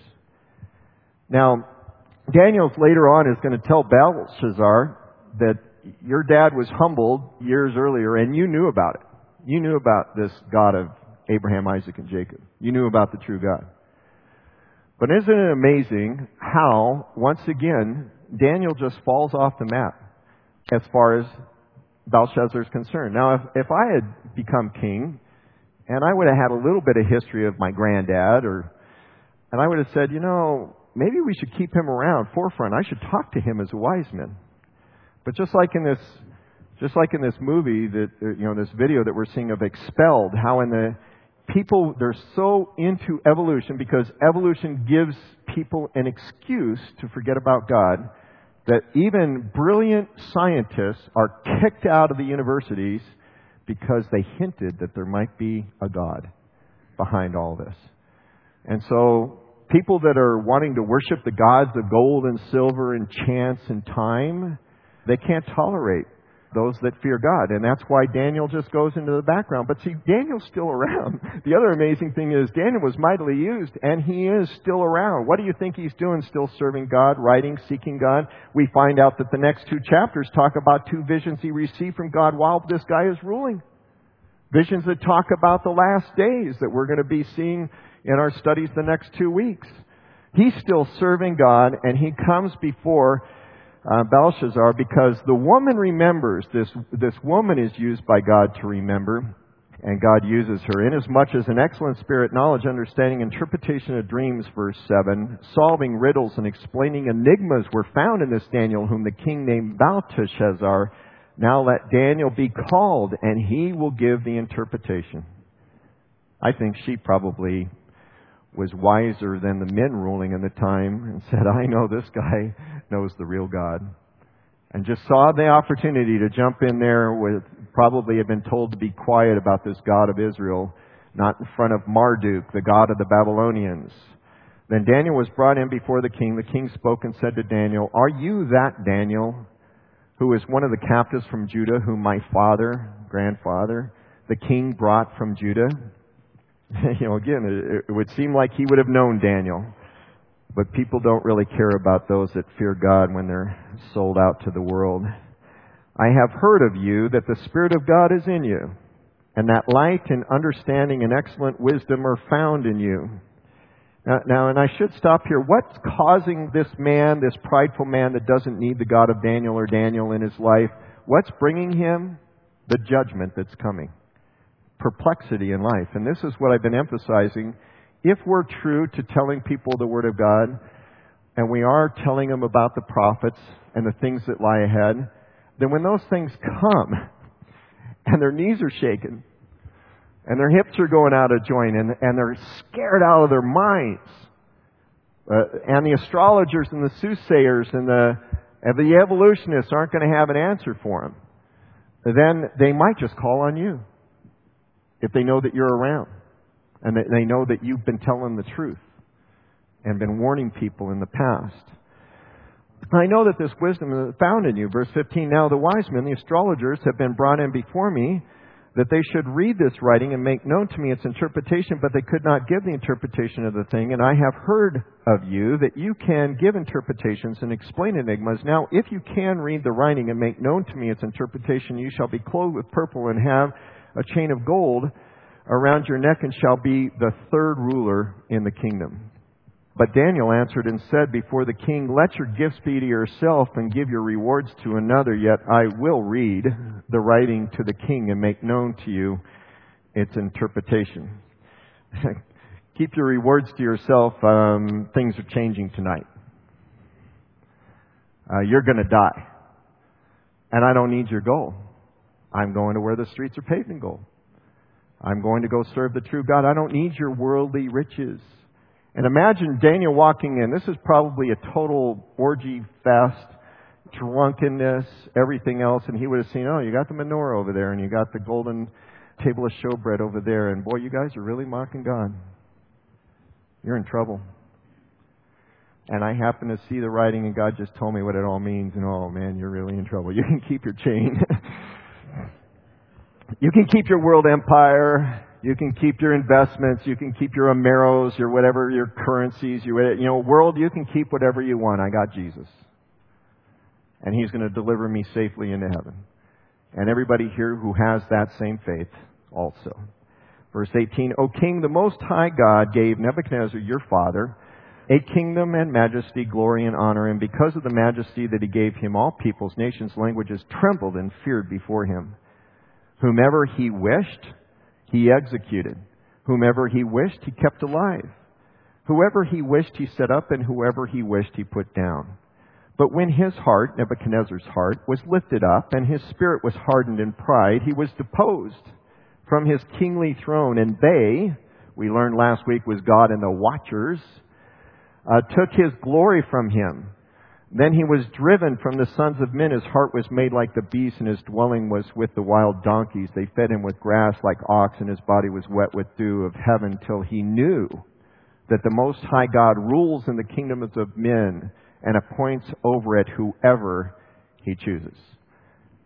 Now, Daniel later on is going to tell Belshazzar that your dad was humbled years earlier, and you knew about it. You knew about this God of Abraham, Isaac, and Jacob. You knew about the true God. But isn't it amazing how, once again, Daniel just falls off the map as far as Belshazzar is concerned? Now, if, if I had become king, and I would have had a little bit of history of my granddad, or, and I would have said, you know, maybe we should keep him around forefront. I should talk to him as a wise man. But just like in this, just like in this movie that, you know, this video that we're seeing of Expelled, how in the people, they're so into evolution because evolution gives people an excuse to forget about God, that even brilliant scientists are kicked out of the universities because they hinted that there might be a God behind all this. And so people that are wanting to worship the gods of gold and silver and chance and time, they can't tolerate those that fear God. And that's why Daniel just goes into the background. But see, Daniel's still around. The other amazing thing is Daniel was mightily used, and he is still around. What do you think he's doing? Still serving God, writing, seeking God. We find out that the next two chapters talk about two visions he received from God while this guy is ruling. Visions that talk about the last days that we're going to be seeing in our studies the next two weeks. He's still serving God, and he comes before uh, Belshazzar because the woman remembers. This, this woman is used by God to remember, and God uses her. Inasmuch as an excellent spirit, knowledge, understanding, interpretation of dreams, verse seven, solving riddles and explaining enigmas were found in this Daniel, whom the king named Belteshazzar. Now let Daniel be called, and he will give the interpretation. I think she probably was wiser than the men ruling in the time and said, I know this guy knows the real God. And just saw the opportunity to jump in there with, probably had been told to be quiet about this God of Israel, not in front of Marduk, the God of the Babylonians. Then Daniel was brought in before the king. The king spoke and said to Daniel, Are you that Daniel, who is one of the captives from Judah, whom my father, grandfather, the king brought from Judah? You know, again, it, it would seem like he would have known Daniel. But people don't really care about those that fear God when they're sold out to the world. I have heard of you that the Spirit of God is in you, and that light and understanding and excellent wisdom are found in you. Now, now, and I should stop here. What's causing this man, this prideful man that doesn't need the God of Daniel or Daniel in his life, what's bringing him? The judgment that's coming. Perplexity in life. And this is what I've been emphasizing. If we're true to telling people the Word of God, and we are telling them about the prophets and the things that lie ahead, then when those things come, and their knees are shaking, and their hips are going out of joint, and, and they're scared out of their minds, uh, and the astrologers and the soothsayers and the, and the evolutionists aren't going to have an answer for them, then they might just call on you. If they know that you're around and that they know that you've been telling the truth and been warning people in the past. I know that this wisdom is found in you. Verse fifteen, Now the wise men, the astrologers, have been brought in before me that they should read this writing and make known to me its interpretation, but they could not give the interpretation of the thing. And I have heard of you that you can give interpretations and explain enigmas. Now, if you can read the writing and make known to me its interpretation, you shall be clothed with purple and have a chain of gold around your neck, and shall be the third ruler in the kingdom. But Daniel answered and said before the king, Let your gifts be to yourself and give your rewards to another, yet I will read the writing to the king and make known to you its interpretation. Keep your rewards to yourself. Um, things are changing tonight. Uh, you're going to die. And I don't need your gold. I'm going to where the streets are paved in gold. I'm going to go serve the true God. I don't need your worldly riches. And imagine Daniel walking in. This is probably a total orgy fest, drunkenness, everything else. And he would have seen, oh, you got the menorah over there, and you got the golden table of showbread over there. And boy, you guys are really mocking God. You're in trouble. And I happen to see the writing, and God just told me what it all means. And oh man, you're really in trouble. You can keep your chain. You can keep your world empire. You can keep your investments. You can keep your Ameros, your whatever, your currencies. Your, you know, world, you can keep whatever you want. I got Jesus. And He's going to deliver me safely into heaven. And everybody here who has that same faith also. Verse eighteen, O King, the Most High God gave Nebuchadnezzar, your father, a kingdom and majesty, glory and honor. And because of the majesty that He gave him, all peoples, nations, languages trembled and feared before him. Whomever He wished, He executed. Whomever He wished, He kept alive. Whoever He wished, He set up, and whoever He wished, He put down. But when his heart, Nebuchadnezzar's heart, was lifted up, and his spirit was hardened in pride, he was deposed from his kingly throne. And they, we learned last week was God and the Watchers, uh, took his glory from him. Then he was driven from the sons of men. His heart was made like the beast, and his dwelling was with the wild donkeys. They fed him with grass like ox, and his body was wet with dew of heaven, till he knew that the Most High God rules in the kingdoms of men and appoints over it whoever He chooses.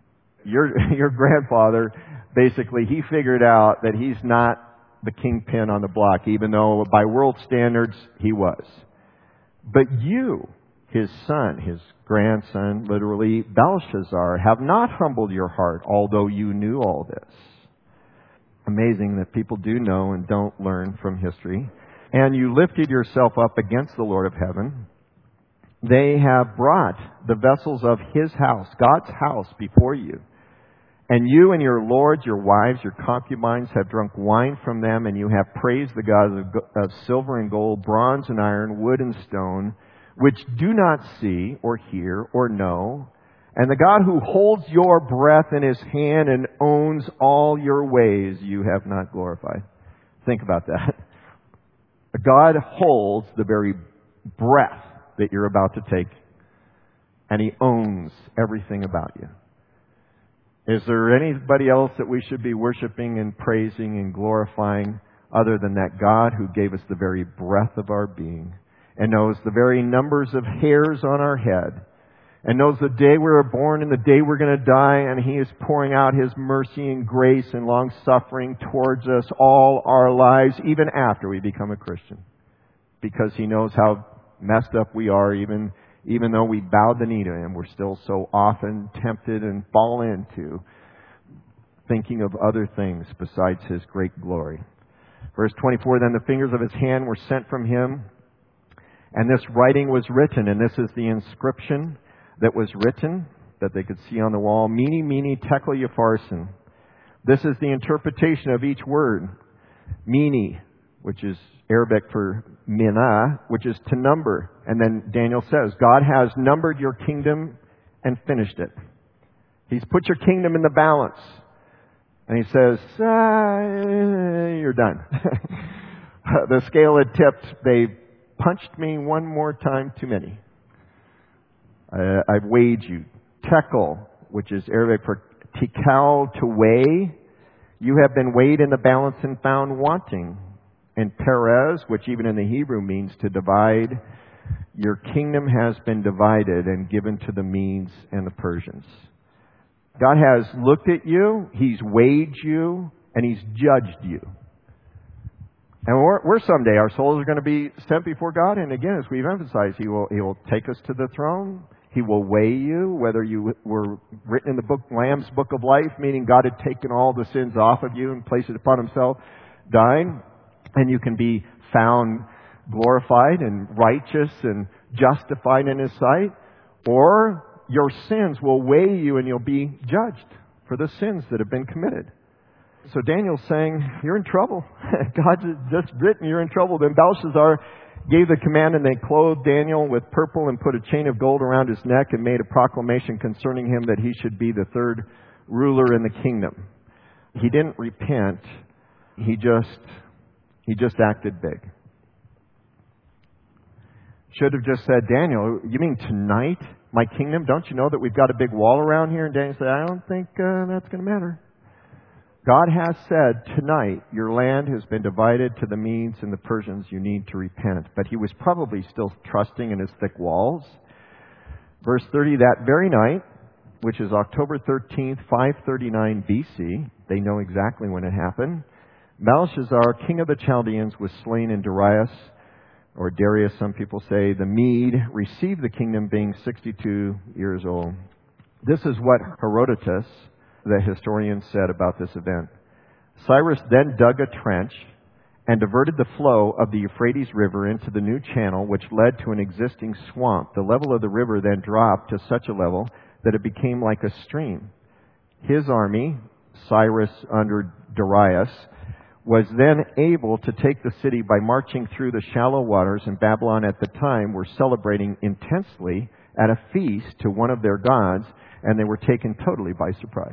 your your grandfather, basically, he figured out that he's not the kingpin on the block, even though by world standards he was. But you, his son, his grandson, literally, Belshazzar, have not humbled your heart, although you knew all this. Amazing that people do know and don't learn from history. And you lifted yourself up against the Lord of heaven. They have brought the vessels of his house, God's house, before you. And you and your lords, your wives, your concubines have drunk wine from them, and you have praised the gods of, of silver and gold, bronze and iron, wood and stone, which do not see or hear or know. And the God who holds your breath in his hand and owns all your ways, you have not glorified. Think about that. God holds the very breath that you're about to take, and he owns everything about you. Is there anybody else that we should be worshiping and praising and glorifying other than that God who gave us the very breath of our being and knows the very numbers of hairs on our head and knows the day we were born and the day we're going to die, and he is pouring out his mercy and grace and long suffering towards us all our lives, even after we become a Christian, because he knows how messed up we are. Even even though we bowed the knee to him, we're still so often tempted and fall into thinking of other things besides his great glory. Verse twenty-four, then the fingers of his hand were sent from him, and this writing was written, and this is the inscription that was written that they could see on the wall. Mene, mene, tekel upharsin. This is the interpretation of each word. Mene, which is Arabic for mina, which is to number. And then Daniel says, God has numbered your kingdom and finished it. He's put your kingdom in the balance. And he says, ah, you're done. The scale had tipped. They punched me one more time too many. Uh, I've weighed you. Tekel, which is Arabic for tikal, to weigh. You have been weighed in the balance and found wanting. And Perez, which even in the Hebrew means to divide. Your kingdom has been divided and given to the Medes and the Persians. God has looked at you, he's weighed you, and he's judged you. And we're, we're someday, our souls are going to be sent before God. And again, as we've emphasized, he will, he will take us to the throne. He will weigh you, whether you were written in the book, Lamb's Book of Life, meaning God had taken all the sins off of you and placed it upon himself, dying. And you can be found glorified and righteous and justified in his sight. Or your sins will weigh you and you'll be judged for the sins that have been committed. So Daniel's saying, you're in trouble. God's just written you're in trouble. Then Belshazzar gave the command, and they clothed Daniel with purple and put a chain of gold around his neck and made a proclamation concerning him that he should be the third ruler in the kingdom. He didn't repent. He just, he just acted big. Should have just said, Daniel, you mean tonight, my kingdom? Don't you know that we've got a big wall around here? And Daniel said, I don't think uh, that's going to matter. God has said, tonight, your land has been divided to the Medes and the Persians. You need to repent. But he was probably still trusting in his thick walls. Verse thirty, that very night, which is October thirteenth, five thirty-nine B C, they know exactly when it happened, Belshazzar, king of the Chaldeans, was slain, and Darius, or Darius, some people say, the Mede, received the kingdom being sixty-two years old. This is what Herodotus, the historian, said about this event. Cyrus then dug a trench and diverted the flow of the Euphrates River into the new channel, which led to an existing swamp. The level of the river then dropped to such a level that it became like a stream. His army, Cyrus under Darius, was then able to take the city by marching through the shallow waters, and Babylon at the time were celebrating intensely at a feast to one of their gods, and they were taken totally by surprise.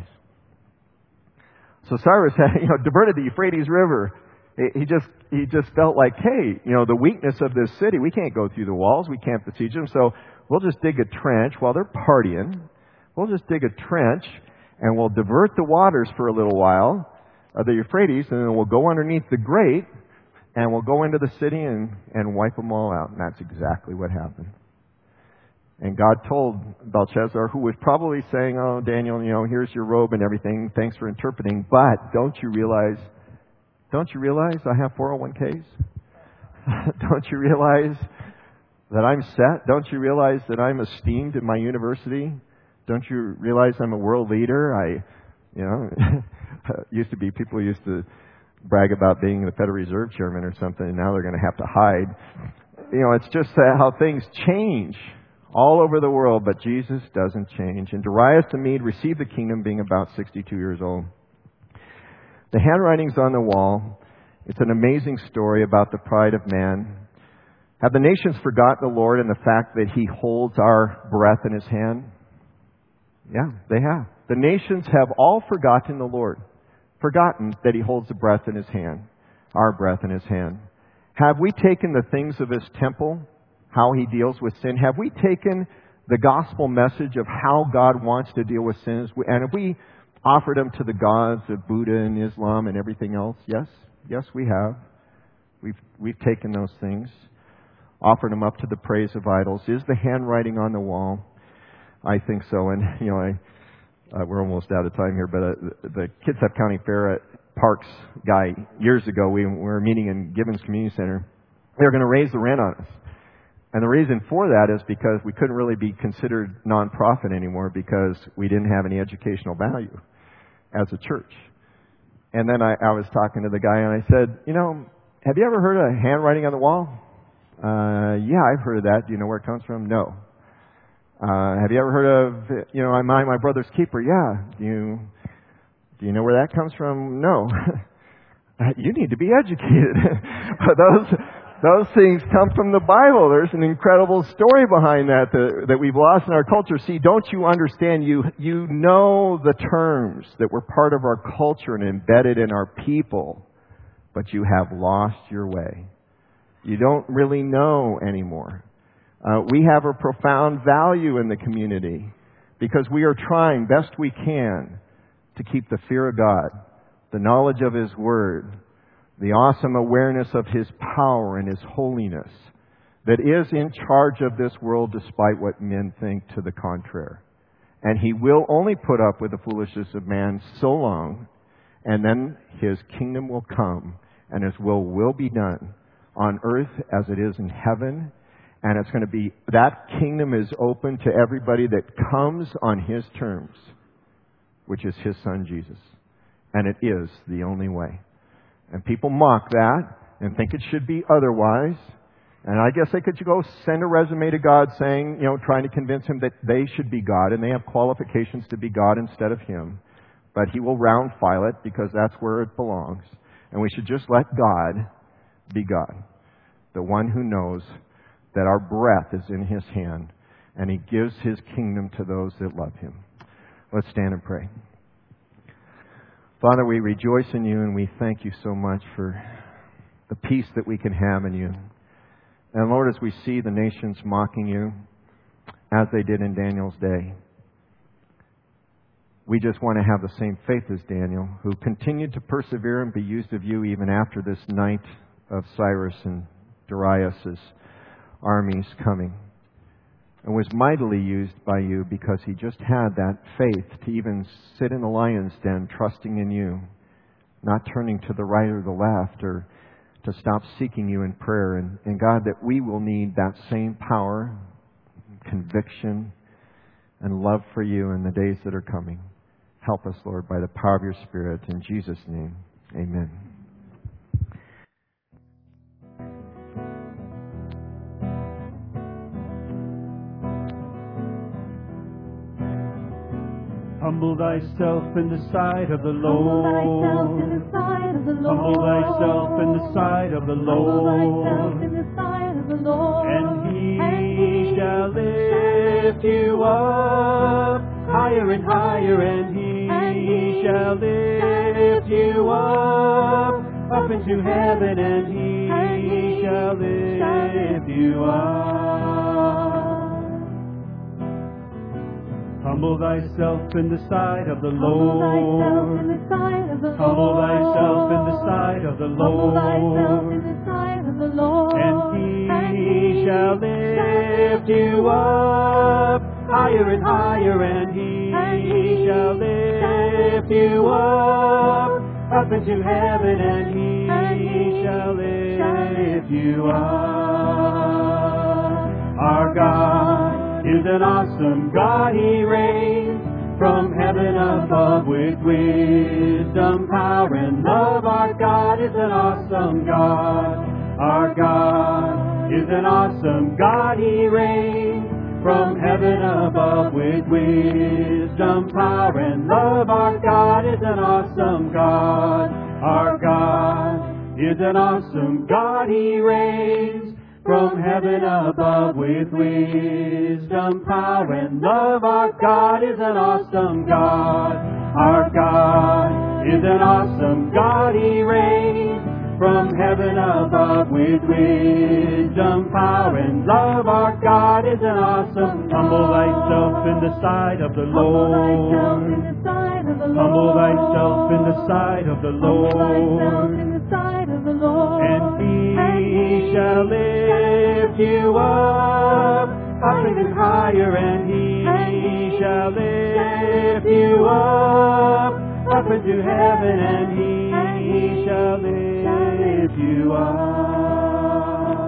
So Cyrus had, you know, diverted the Euphrates River. He just, he just felt like, hey, you know, the weakness of this city, we can't go through the walls, we can't besiege them, so we'll just dig a trench while they're partying. We'll just dig a trench, and we'll divert the waters for a little while of the Euphrates, and then we'll go underneath the grate, and we'll go into the city and, and wipe them all out. And that's exactly what happened. And God told Belshazzar, who was probably saying, oh, Daniel, you know, here's your robe and everything. Thanks for interpreting. But don't you realize, don't you realize I have four oh one k's? Don't you realize that I'm set? Don't you realize that I'm esteemed in my university? Don't you realize I'm a world leader? I, you know, used to be people used to brag about being the Federal Reserve Chairman or something, and now they're going to have to hide. You know, it's just how things change all over the world, but Jesus doesn't change. And Darius the Mede received the kingdom being about sixty-two years old. The handwriting's on the wall. It's an amazing story about the pride of man. Have the nations forgotten the Lord and the fact that He holds our breath in His hand? Yeah, they have. The nations have all forgotten the Lord. Forgotten that He holds the breath in His hand. Our breath in His hand. Have we taken the things of His temple, how He deals with sin? Have we taken the gospel message of how God wants to deal with sins? And have we offered them to the gods of Buddha and Islam and everything else? Yes. Yes, we have. We've, we've taken those things, offered them up to the praise of idols. Is the handwriting on the wall? I think so. And, you know, I, uh, we're almost out of time here, but uh, the Kitsap County Fair at Parks guy, years ago, we were meeting in Gibbons Community Center. They were going to raise the rent on us. And the reason for that is because we couldn't really be considered nonprofit anymore because we didn't have any educational value as a church. And then I, I was talking to the guy and I said, you know, have you ever heard of handwriting on the wall? Uh, yeah, I've heard of that. Do you know where it comes from? No. Uh, have you ever heard of, you know, I'm my, my brother's keeper? Yeah. Do you, do you know where that comes from? No. You need to be educated. those, those things come from the Bible. There's an incredible story behind that, that that we've lost in our culture. See, don't you understand? You, you know the terms that were part of our culture and embedded in our people, but you have lost your way. You don't really know anymore. Uh, we have a profound value in the community because we are trying best we can to keep the fear of God, the knowledge of His Word, the awesome awareness of His power and His holiness that is in charge of this world despite what men think to the contrary. And He will only put up with the foolishness of man so long, and then His kingdom will come and His will will be done on earth as it is in heaven. And it's going to be, that kingdom is open to everybody that comes on His terms, which is His Son Jesus. And it is the only way. And people mock that and think it should be otherwise. And I guess they could go send a resume to God saying, you know, trying to convince Him that they should be God and they have qualifications to be God instead of Him. But He will round file it because that's where it belongs. And we should just let God be God. The one who knows that our breath is in His hand and He gives His kingdom to those that love Him. Let's stand and pray. Father, we rejoice in You and we thank You so much for the peace that we can have in You. And Lord, as we see the nations mocking You, as they did in Daniel's day, we just want to have the same faith as Daniel, who continued to persevere and be used of You even after this night of Cyrus and Darius' armies coming, and was mightily used by You because he just had that faith to even sit in the lion's den trusting in You, not turning to the right or the left, or to stop seeking You in prayer. And, and God, that we will need that same power, conviction, and love for You in the days that are coming. Help us, Lord, by the power of Your Spirit. In Jesus' name, amen. Humble thyself in the sight of the Lord. Humble thyself in the sight of the Lord. And He shall lift you up higher and higher. And He shall lift you up up into heaven. And He shall lift you up. Humble thyself in the sight of the Lord. Humble thyself in the sight of the Lord. And He shall lift you up higher and higher, and He, and he shall lift you up, up into heaven, and He, and he shall lift you up. Our God is an awesome God. He reigns from heaven above with wisdom, power, and love. Our God is an awesome God. Our God is an awesome God. He reigns from heaven above with wisdom, power, and love. Our God is an awesome God. Our God is an awesome God. He reigns from heaven above with wisdom, power, and love. Our God is an awesome God. Our God is an awesome God. He reigns from heaven above with wisdom, power, and love. Our God is an awesome God. Humble thyself in the sight of the Lord. Humble thyself in the sight of the Lord. And He shall lift you up, up even higher, and He shall lift you up, up into heaven, and He shall lift you up.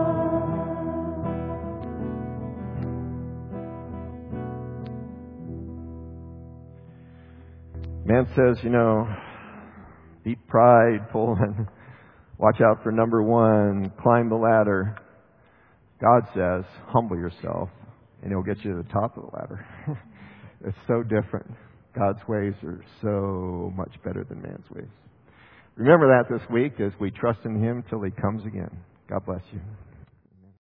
Man says, you know, be prideful and watch out for number one, climb the ladder. God says, humble yourself, and He'll get you to the top of the ladder. It's so different. God's ways are so much better than man's ways. Remember that this week as we trust in Him till He comes again. God bless you.